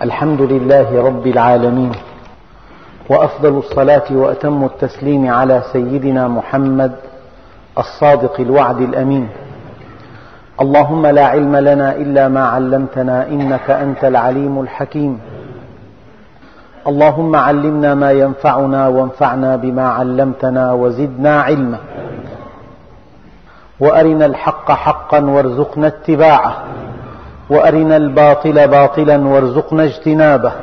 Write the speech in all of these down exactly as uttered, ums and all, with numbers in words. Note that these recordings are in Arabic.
الحمد لله رب العالمين، وأفضل الصلاة وأتم التسليم على سيدنا محمد الصادق الوعد الأمين. اللهم لا علم لنا إلا ما علمتنا إنك أنت العليم الحكيم. اللهم علمنا ما ينفعنا وانفعنا بما علمتنا وزدنا علما، وأرنا الحق حقا وارزقنا اتباعه، وأرنا الباطل باطلا وارزقنا اجتنابه،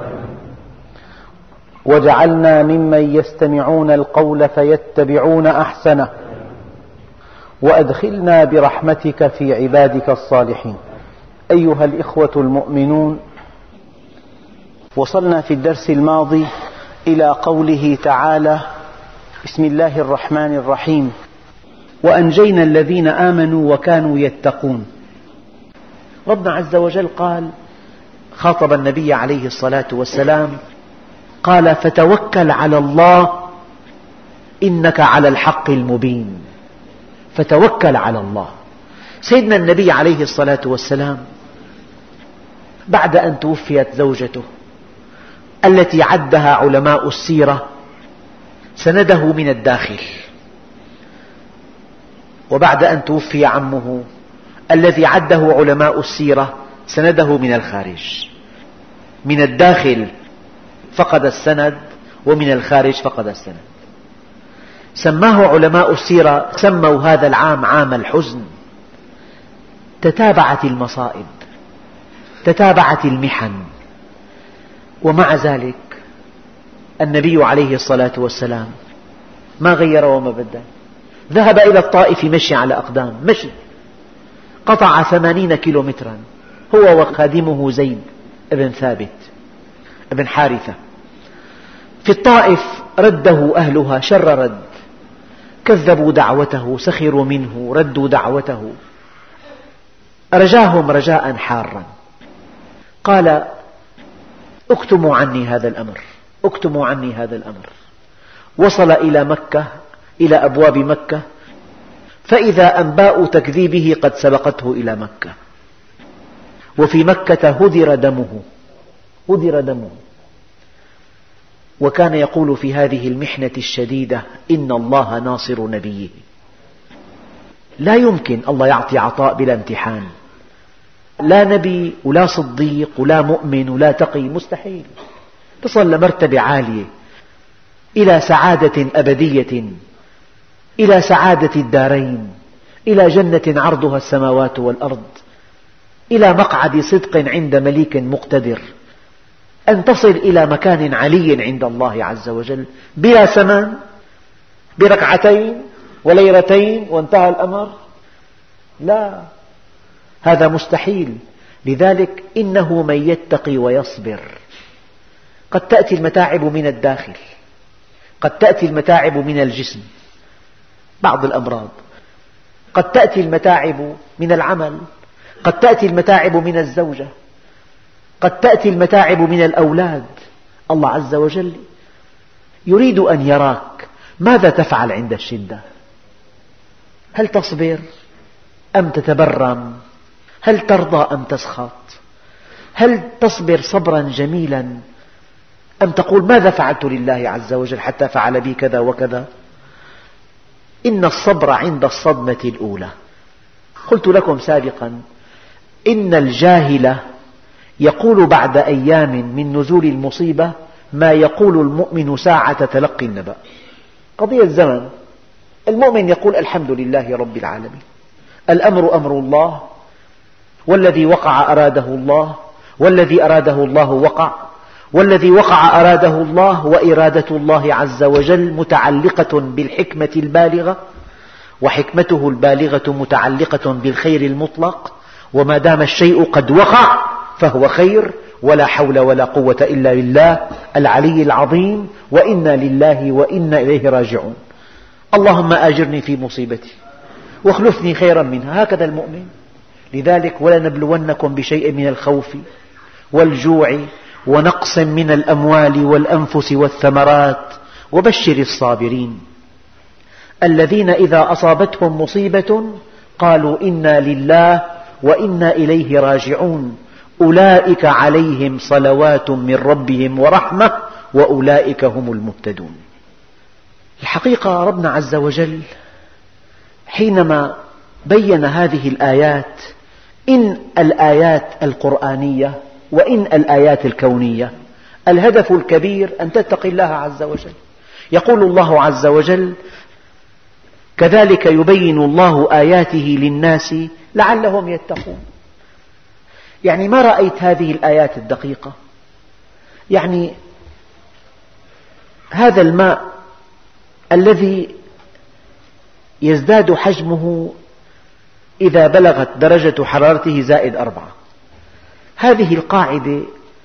واجعلنا ممن يستمعون القول فيتبعون أحسنه، وأدخلنا برحمتك في عبادك الصالحين. أيها الإخوة المؤمنون، وصلنا في الدرس الماضي إلى قوله تعالى: بسم الله الرحمن الرحيم، وأنجينا الذين آمنوا وكانوا يتقون. ربنا عز وجل قال، خاطب النبي عليه الصلاة والسلام، قال: فتوكل على الله إنك على الحق المبين. فتوكل على الله. سيدنا النبي عليه الصلاة والسلام بعد أن توفيت زوجته التي عدها علماء السيرة سنده من الداخل، وبعد أن توفي عمه الذي عده علماء السيرة سنده من الخارج. من الداخل فقد السند، ومن الخارج فقد السند. سماه علماء السيرة، سموا هذا العام عام الحزن. تتابعت المصائب، تتابعت المحن، ومع ذلك النبي عليه الصلاة والسلام ما غير وما بدل. ذهب إلى الطائف مشي على أقدام، مشي قطع ثمانين كيلومترا هو وخادمه زيد بن ثابت بن حارثة. في الطائف رده أهلها شر رد، كذبوا دعوته، سخروا منه، ردوا دعوته، رجاهم رجاء حارا. قال: اكتموا عني هذا الأمر، اكتموا عني هذا الأمر. وصل إلى مكة، إلى أبواب مكة، فإذا أنباء تكذيبه قد سبقته إلى مكة، وفي مكة هدر دمه، هدر دمه. وكان يقول في هذه المحنة الشديدة: إن الله ناصر نبيه. لا يمكن الله يعطي عطاء بلا امتحان، لا نبي ولا صديق ولا مؤمن ولا تقي، مستحيل. تصل لمرتبة عالية، إلى سعادة أبدية، إلى سعادة الدارين، إلى جنة عرضها السماوات والأرض، إلى مقعد صدق عند مليك مقتدر، أن تصل إلى مكان علي عند الله عز وجل بلا ثمن، بركعتين وليلتين وانتهى الأمر. لا، هذا مستحيل. لذلك إنه من يتقي ويصبر. قد تأتي المتاعب من الداخل، قد تأتي المتاعب من الجسم، بعض الأمراض، قد تأتي المتاعب من العمل، قد تأتي المتاعب من الزوجة، قد تأتي المتاعب من الأولاد. الله عز وجل يريد أن يراك ماذا تفعل عند الشدة. هل تصبر أم تتبرم؟ هل ترضى أم تسخط؟ هل تصبر صبرا جميلا أم تقول ماذا فعلت لله عز وجل حتى فعل بي كذا وكذا؟ إن الصبر عند الصدمة الأولى. قلت لكم سابقا إن الجاهل يقول بعد أيام من نزول المصيبة ما يقول المؤمن ساعة تلقي النبأ. قضية زمن. المؤمن يقول الحمد لله رب العالمين، الأمر أمر الله، والذي وقع أراده الله، والذي أراده الله وقع، والذي وقع أراده الله، وإرادة الله عز وجل متعلقة بالحكمة البالغة، وحكمته البالغة متعلقة بالخير المطلق. وما دام الشيء قد وقع فهو خير، ولا حول ولا قوة إلا بالله العلي العظيم، وإنا لله وإنا إليه راجعون. اللهم آجرني في مصيبتي واخلفني خيرا منها. هكذا المؤمن. لذلك ولنبلونكم بشيء من الخوف والجوع ونقص من الأموال والأنفس والثمرات وبشر الصابرين الذين إذا أصابتهم مصيبة قالوا إنا لله وإنا إليه راجعون أولئك عليهم صلوات من ربهم ورحمة وأولئك هم المهتدون. الحقيقة ربنا عز وجل حينما بين هذه الآيات، إن الآيات القرآنية وإن الآيات الكونية، الهدف الكبير أن تتقي الله عز وجل. يقول الله عز وجل: كذلك يبين الله آياته للناس لعلهم يتقون. يعني ما رأيت هذه الآيات الدقيقة؟ يعني هذا الماء الذي يزداد حجمه إذا بلغت درجة حرارته زائد أربعة، هذه القاعدة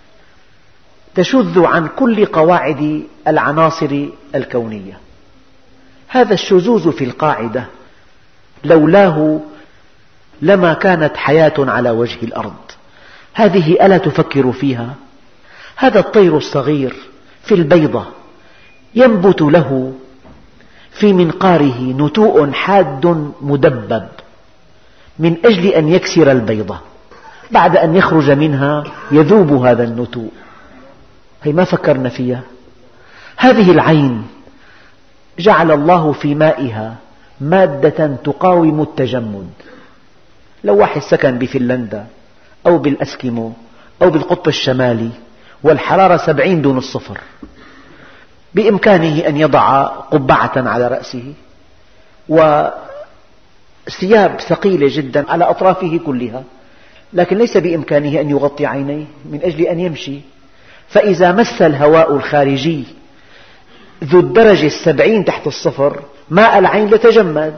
تشذ عن كل قواعد العناصر الكونية. هذا الشذوذ في القاعدة لولاه لما كانت حياة على وجه الأرض. هذه ألا تفكر فيها؟ هذا الطير الصغير في البيضة ينبت له في منقاره نتوء حاد مدبب من أجل أن يكسر البيضة، بعد أن يخرج منها يذوب هذا النتوء. هي ما فكرنا فيها. هذه العين جعل الله في مائها مادة تقاوم التجمد. لو واحد سكن بفنلندا أو بالأسكيمو أو بالقطب الشمالي والحرارة سبعين دون الصفر، بإمكانه أن يضع قبعة على رأسه وثياب ثقيلة جدا على أطرافه كلها، لكن ليس بإمكانه أن يغطي عينيه من أجل أن يمشي. فإذا مس الهواء الخارجي ذو الدرجة السبعين تحت الصفر، ماء العين يتجمد.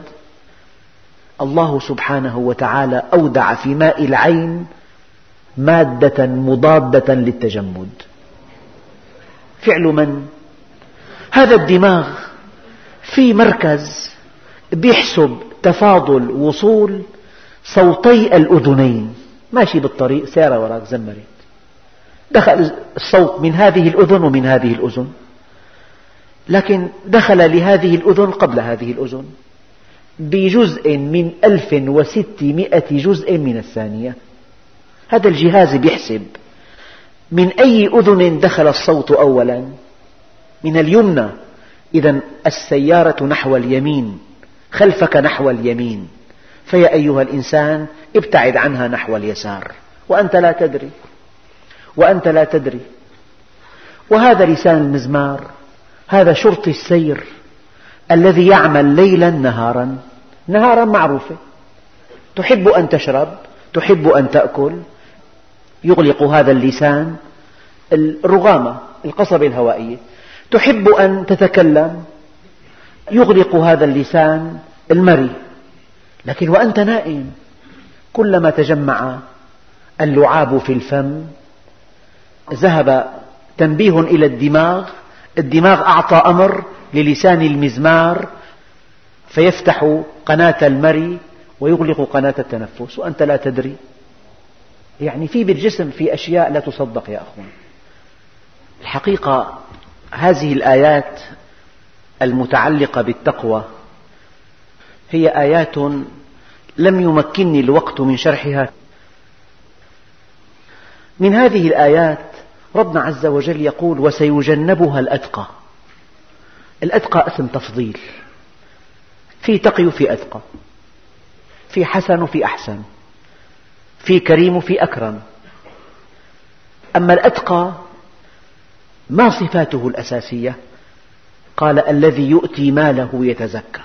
الله سبحانه وتعالى أودع في ماء العين مادة مضادة للتجمد. فعل من؟ هذا الدماغ في مركز بيحسب تفاضل وصول صوتي الأذنين. ماشي بالطريق سيارة وراك زمرت، دخل الصوت من هذه الأذن ومن هذه الأذن، لكن دخل لهذه الأذن قبل هذه الأذن بجزء من ألف وستمائة جزء من الثانية. هذا الجهاز بيحسب من أي أذن دخل الصوت أولا، من اليمنى، إذن السيارة نحو اليمين، خلفك نحو اليمين، فيا أيها الإنسان ابتعد عنها نحو اليسار وأنت لا تدري وأنت لا تدري. وهذا لسان المزمار، هذا شرطي السير الذي يعمل ليلا نهارا. نهارا معروفة، تحب أن تشرب، تحب أن تأكل، يغلق هذا اللسان الرغامة القصبة الهوائية. تحب أن تتكلم، يغلق هذا اللسان المري. لكن وأنت نائم كلما تجمع اللعاب في الفم ذهب تنبيه إلى الدماغ، الدماغ أعطى أمر للسان المزمار فيفتح قناة المري ويغلق قناة التنفس وأنت لا تدري. يعني في بالجسم في أشياء لا تصدق يا أخوان. الحقيقة هذه الآيات المتعلقة بالتقوى هي آيات لم يمكنني الوقت من شرحها. من هذه الآيات ربنا عز وجل يقول: وسيجنبها الأتقى. الأتقى اسم تفضيل، في تقي وفي أتقى، في حسن وفي أحسن، في كريم وفي أكرم. أما الأتقى ما صفاته الأساسية؟ قال: الذي يؤتي ماله يتزكى.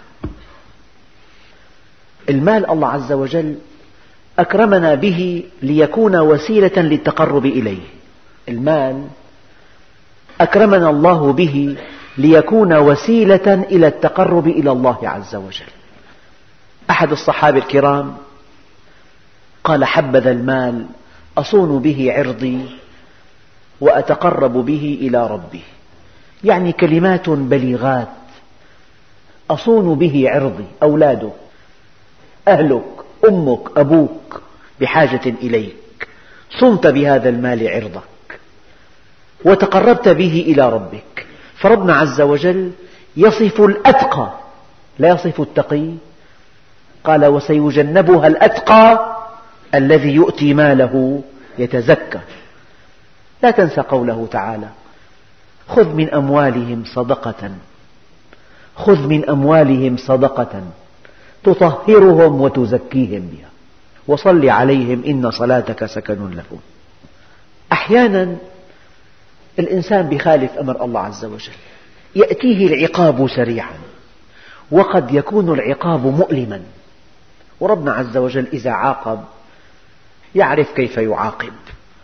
المال الله عز وجل أكرمنا به ليكون وسيلة للتقرب إليه. المال أكرمنا الله به ليكون وسيلة إلى التقرب إلى الله عز وجل. أحد الصحابة الكرام قال: حبذا المال أصون به عرضي وأتقرب به إلى ربي. يعني كلمات بليغات، أصون به عرضي، أولادك، أهلك، أمك، أبوك بحاجة إليك، صنت بهذا المال عرضك وتقربت به إلى ربك. فربنا عز وجل يصف الأتقى لا يصف التقي. قال: وسيجنبها الأتقى الذي يؤتي ماله يتزكى. لا تنسى قوله تعالى: خذ من أموالهم صدقة خذ من أموالهم صدقة تطهرهم وتزكيهم بها وصل عليهم إن صلاتك سكن لهم. أحيانا الإنسان بخالف أمر الله عز وجل، يأتيه العقاب سريعا، وقد يكون العقاب مؤلما، وربنا عز وجل إذا عاقب يعرف كيف يعاقب.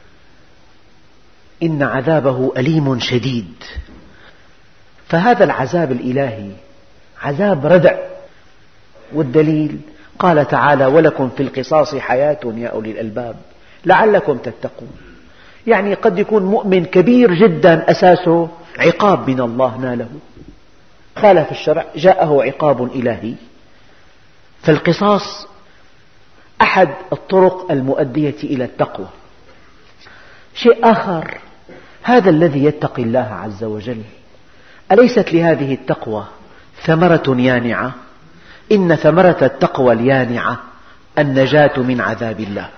إن عذابه أليم شديد. فهذا العذاب الإلهي عذاب ردع، والدليل قال تعالى: ولكم في القصاص حياة يا أولي الألباب لعلكم تتقون. يعني قد يكون مؤمن كبير جدا أساسه عقاب من الله ناله، خالف الشرع جاءه عقاب إلهي. فالقصاص أحد الطرق المؤدية إلى التقوى. شيء آخر، هذا الذي يتقي الله عز وجل أليست لهذه التقوى ثمرة يانعة؟ إن ثمرة التقوى اليانعة النجاة من عذاب الله،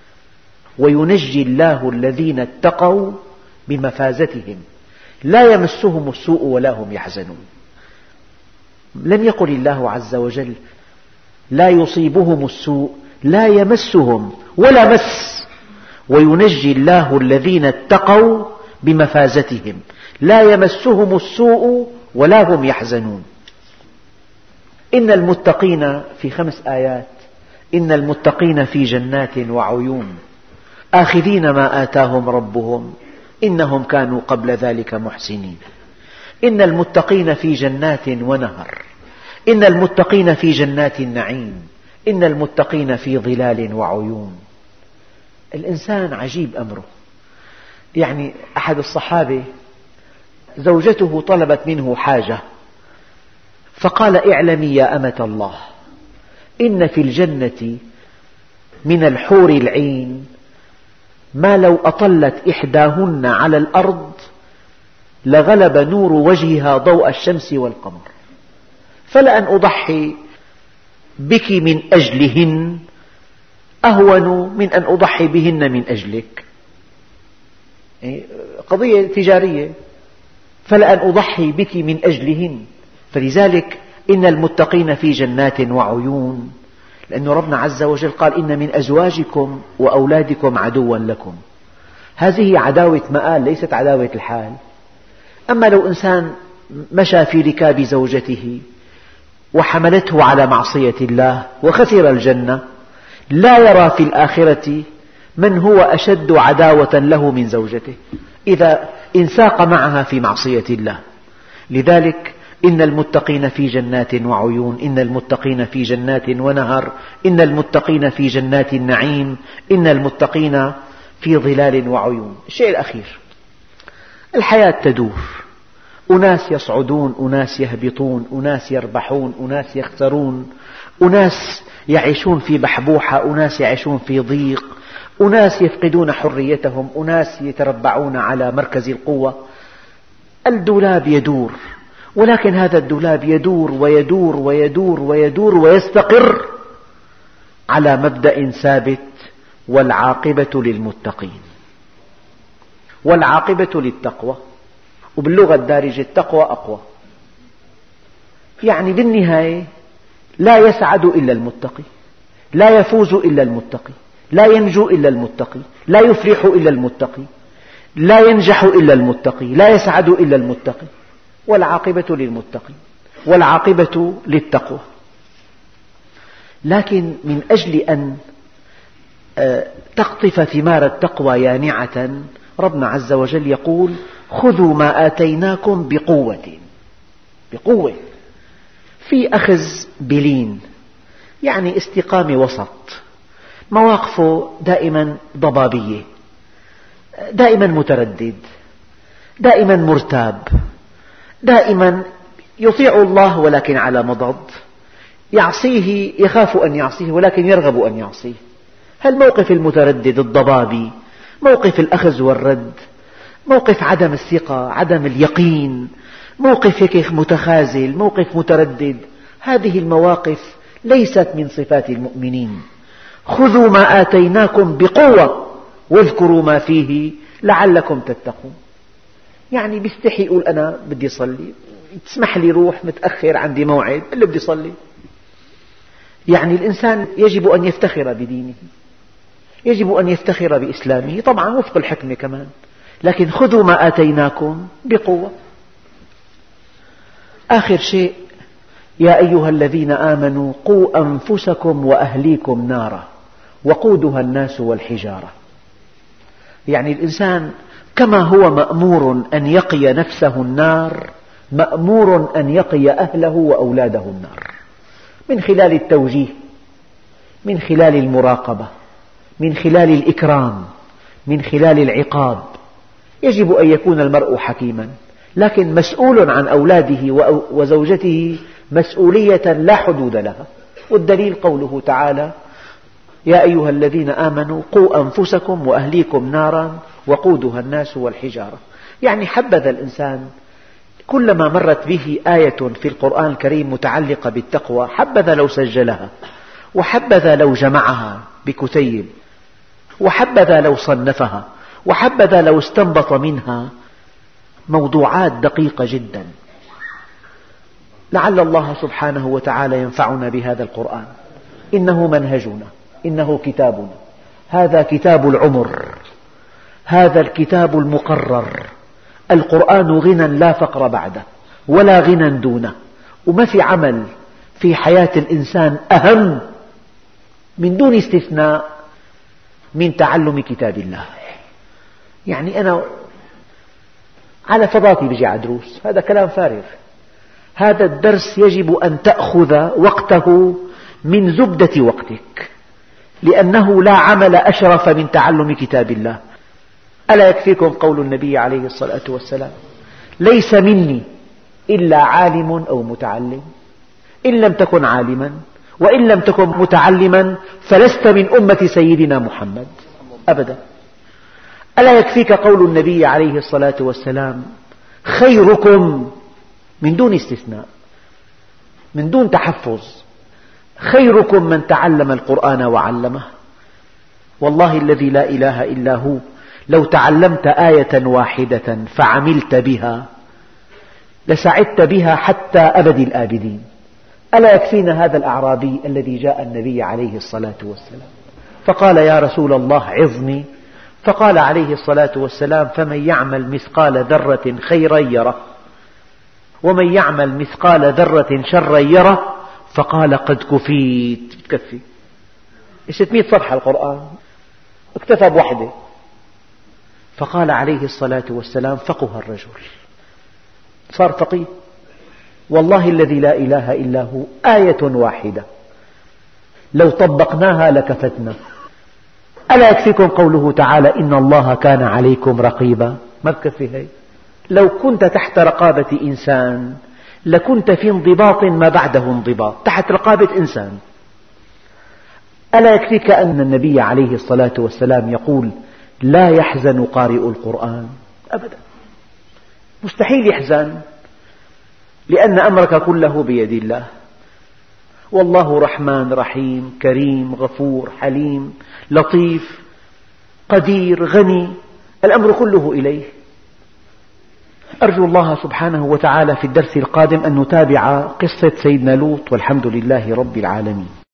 وينجي الله الذين اتقوا بمفازتهم لا يمسهم السوء ولا هم يحزنون. لم يقل الله عز وجل لا يصيبهم السوء، لا يمسهم ولا مس. وينجي الله الذين اتقوا بمفازتهم لا يمسهم السوء ولا هم يحزنون. إن المتقين في خمس آيات: إن المتقين في جنات وعيون آخذين ما آتاهم ربهم إنهم كانوا قبل ذلك محسنين. إن المتقين في جنات ونهر، إن المتقين في جنات النعيم، إن المتقين في ظلال وعيون. الإنسان عجيب أمره. يعني أحد الصحابة زوجته طلبت منه حاجة فقال: اعلمي يا أمة الله إن في الجنة من الحور العين ما لو أطلت إحداهن على الأرض لغلب نور وجهها ضوء الشمس والقمر، فلأن أضحي بك من أجلهن أهون من أن أضحي بهن من أجلك. قضية تجارية، فلأن أضحي بك من أجلهن. فلذلك إن المتقين في جنات وعيون، لأن ربنا عز وجل قال: إن من أزواجكم وأولادكم عدوا لكم. هذه عداوة مآل ليست عداوة الحال. أما لو إنسان مشى في ركاب زوجته وحملته على معصية الله وخسر الجنة، لا يرى في الآخرة من هو أشد عداوة له من زوجته إذا انساق معها في معصية الله. لذلك إن المتقين في جنات وعيون، إن المتقين في جنات ونهر، إن المتقين في جنات النعيم، إن المتقين في ظلال وعيون. الشيء الأخير، الحياة تدور، أناس يصعدون، أناس يهبطون، أناس يربحون، أناس يخسرون، أناس يعيشون في بحبوحة، أناس يعيشون في ضيق، أناس يفقدون حريتهم، أناس يتربعون على مركز القوة. الدولاب يدور، ولكن هذا الدولاب يدور ويدور ويدور ويدور ويستقر على مبدأ ثابت: والعاقبة للمتقين، والعاقبة للتقوى. وباللغة الدارجة التقوى أقوى. يعني بالنهاية لا يسعد إلا المتقي، لا يفوز إلا المتقي، لا ينجو إلا المتقي، لا يفلح إلا المتقي، لا ينجح إلا المتقي، لا يسعد إلا المتقي. والعاقبة للمتقين، والعاقبة للتقوى. لكن من أجل أن تقطف ثمار التقوى يانعة، ربنا عز وجل يقول: خذوا ما آتيناكم بقوة. بقوة، في أخذ بلين، يعني استقامة وسط. مواقفه دائما ضبابية، دائما متردد، دائما مرتاب، دائما يطيع الله ولكن على مضض، يعصيه يخاف أن يعصيه ولكن يرغب أن يعصيه. هالموقف المتردد الضبابي، موقف الأخذ والرد، موقف عدم الثقة، عدم اليقين، موقف هيك متخاذل، موقف متردد. هذه المواقف ليست من صفات المؤمنين. خذوا ما آتيناكم بقوة واذكروا ما فيه لعلكم تتقون. يعني بيستحي يقول أنا بدي أصلي، تسمح لي روح متأخر عندي موعد اللي بدي أصلي. يعني الإنسان يجب أن يفتخر بدينه، يجب أن يفتخر بإسلامه، طبعا وفق الحكمة كمان، لكن خذوا ما آتيناكم بقوة. آخر شيء: يا أيها الذين آمنوا قوا أنفسكم وأهليكم نارا وقودها الناس والحجارة. يعني الإنسان كما هو مأمور أن يقي نفسه النار، مأمور أن يقي أهله وأولاده النار، من خلال التوجيه، من خلال المراقبة، من خلال الإكرام، من خلال العقاب. يجب أن يكون المرء حكيما، لكن مسؤول عن أولاده وزوجته مسؤولية لا حدود لها. والدليل قوله تعالى: يا أيها الذين آمنوا قوا أنفسكم وأهليكم نارا وقودها الناس والحجارة. يعني حبذا الإنسان كلما مرت به آية في القرآن الكريم متعلقة بالتقوى حبذا لو سجلها، وحبذا لو جمعها بكتيب، وحبذا لو صنفها، وحبذا لو استنبط منها موضوعات دقيقة جدا. لعل الله سبحانه وتعالى ينفعنا بهذا القرآن. إنه منهجنا، إنه كتابنا، هذا كتاب العمر، هذا الكتاب المقرر. القرآن غنى لا فقر بعده ولا غنى دونه، وما في عمل في حياة الإنسان أهم من دون استثناء من تعلم كتاب الله. يعني أنا على فضاتي بجي على دروس، هذا كلام فارغ. هذا الدرس يجب أن تأخذ وقته من زبدة وقتك، لأنه لا عمل أشرف من تعلم كتاب الله. ألا يكفيكم قول النبي عليه الصلاة والسلام: ليس مني إلا عالم أو متعلم. إن لم تكن عالما وإن لم تكن متعلما فلست من أمة سيدنا محمد أبدا. ألا يكفيك قول النبي عليه الصلاة والسلام: خيركم، من دون استثناء، من دون تحفظ، خيركم من تعلم القرآن وعلمه. والله الذي لا إله إلا هو، لو تعلمت آية واحدة فعملت بها لسعدت بها حتى أبد الآبدين. ألا يكفينا هذا الأعرابي الذي جاء النبي عليه الصلاة والسلام فقال: يا رسول الله عظني. فقال عليه الصلاة والسلام: فمن يعمل مثقال ذرة خيرا يره، ومن يعمل مثقال ذرة شرا يره. فقال: قد كفيت. تكفي ستمئة صفحة القرآن، اكتفى بوحدة. فقال عليه الصلاة والسلام: فقه الرجل، صار فقيه. والله الذي لا إله إلا هو، آية واحدة لو طبقناها لكفتنا. ألا يكفيكم قوله تعالى: إن الله كان عليكم رقيبا؟ ما بكفي هي؟ لو كنت تحت رقابة إنسان لكنت في انضباط ما بعده انضباط، تحت رقابة إنسان. ألا يكفيك أن النبي عليه الصلاة والسلام يقول: لا يحزن قارئ القرآن أبدا، مستحيل يحزن، لأن أمرك كله بيد الله. والله رحمن رحيم كريم غفور حليم لطيف قدير غني، الأمر كله إليه. أرجو الله سبحانه وتعالى في الدرس القادم أن نتابع قصة سيدنا لوط، والحمد لله رب العالمين.